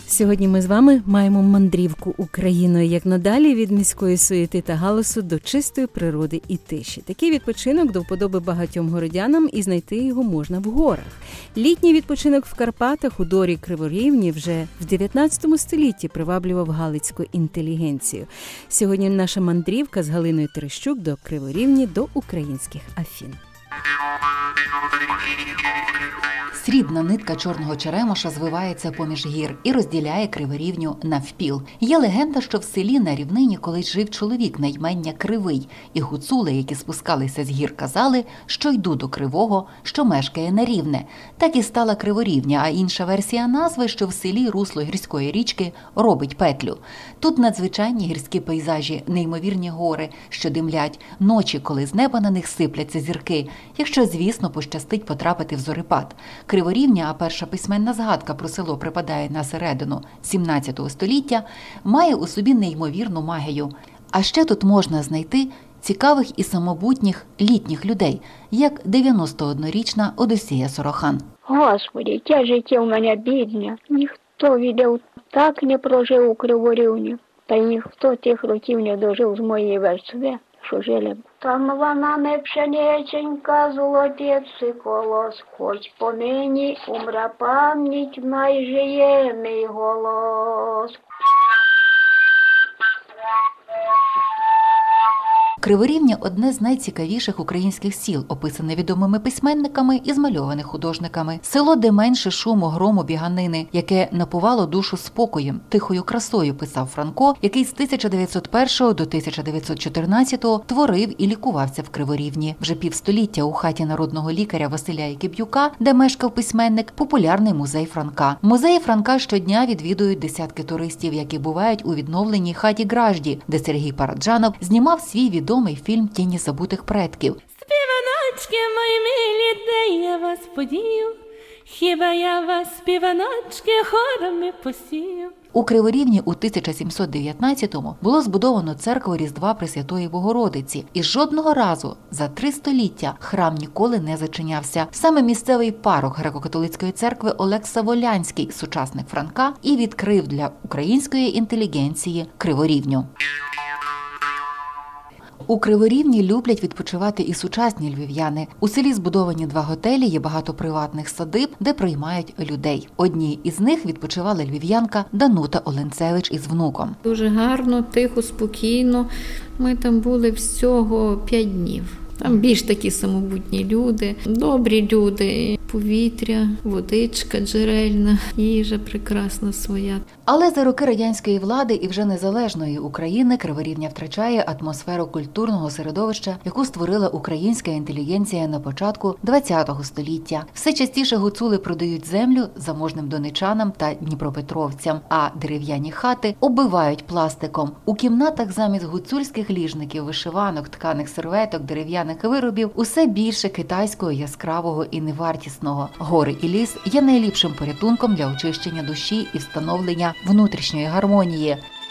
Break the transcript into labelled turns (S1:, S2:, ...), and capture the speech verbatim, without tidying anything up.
S1: Сьогодні ми з вами маємо мандрівку Україною, як надалі, від міської суєти та галасу до чистої природи і тиші. Такий відпочинок до вподоби багатьом городянам, і знайти його можна в горах. Літній відпочинок в Карпатах у дорі Криворівні вже в дев'ятнадцятому столітті приваблював галицьку інтелігенцію. Сьогодні наша мандрівка з Галиною Терещук до Криворівні, до українських Афін.
S2: Срібна нитка чорного черемоша звивається поміж гір і розділяє Криворівню навпіл. Є легенда, що в селі на рівнині колись жив чоловік на ім'я Кривий, і гуцули, які спускалися з гір, казали, що йду до Кривого, що мешкає на Рівне. Так і стала Криворівня, а інша версія назви, що в селі русло гірської річки робить петлю. Тут надзвичайні гірські пейзажі, неймовірні гори, що димлять, ночі, коли з неба на них сипляться зірки, якщо, звісно, пощастить потрапити в зорепад. Криворівня, а перша письменна згадка про село припадає на середину сімнадцятого століття, має у собі неймовірну магію. А ще тут можна знайти цікавих і самобутніх літніх людей, як дев'яностооднорічна Одосія Сорохан.
S3: Господи, яке життя у мене бідне. Ніхто відео так не прожив у Криворівні, та й ніхто тих років не дожив з моєї верстви, що жили. Там вона не пшениченька, золотиці колос, хоч понині умре пам'ять, найжиє мій голос.
S2: Криворівня – одне з найцікавіших українських сіл, описане відомими письменниками і змальованих художниками. Село, де менше шуму, грому, біганини, яке напувало душу спокоєм, тихою красою, писав Франко, який з тисяча дев'ятсот першого до тисяча дев'ятсот чотирнадцятого творив і лікувався в Криворівні. Вже півстоліття у хаті народного лікаря Василя Якиб'юка, де мешкав письменник, популярний музей Франка. Музеї Франка щодня відвідують десятки туристів, які бувають у відновленій хаті Гражді, де Сергій Параджанов знімав свій відомий Відомий фільм «Тіні забутих предків».
S4: Співаночки мої милі, де я вас подію, хіба я вас, співаночки, хорами посію.
S2: У Криворівні у тисяча сімсот дев'ятнадцятому було збудовано церкву Різдва Пресвятої Богородиці. І жодного разу за три століття храм ніколи не зачинявся. Саме місцевий парох греко-католицької церкви Олег Саволянський, сучасник Франка, і відкрив для української інтелігенції Криворівню. У Криворівні люблять відпочивати і сучасні львів'яни. У селі збудовані два готелі, є багато приватних садиб, де приймають людей. Одній із них відпочивала львів'янка Данута Оленцевич із внуком.
S5: Дуже гарно, тихо, спокійно. Ми там були всього п'ять днів. Там більш такі самобутні люди, добрі люди, повітря, водичка джерельна, їжа прекрасна своя.
S2: Але за роки радянської влади і вже незалежної України Криворівня втрачає атмосферу культурного середовища, яку створила українська інтелігенція на початку ХХ століття. Все частіше гуцули продають землю заможним донечанам та дніпропетровцям, а дерев'яні хати оббивають пластиком. У кімнатах замість гуцульських ліжників, вишиванок, тканих серветок, дерев'яних виробів усе більше китайського, яскравого і невартісного. Гори і ліс є найліпшим порятунком для очищення душі і встановлення внутрішньої гармонії.